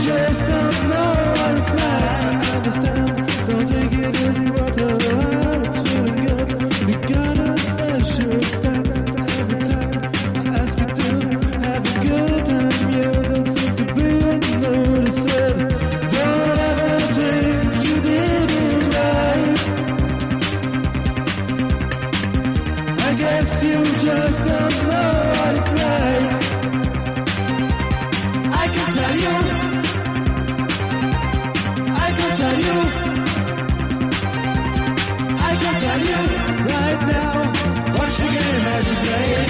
just don't know what it's like. I understand, don't think it isn't worth the while. It's feeling good, you got a special stand every time I ask you to have a good time. You don't seem to be noticing. Don't ever think you did it right. I guess you just don't know what it's like. I can tell you, I can tell you, I can tell you right now. Watch the game as you play it.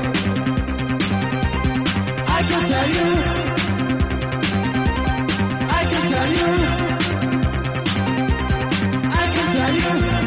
I can tell you, I can tell you, I can tell you.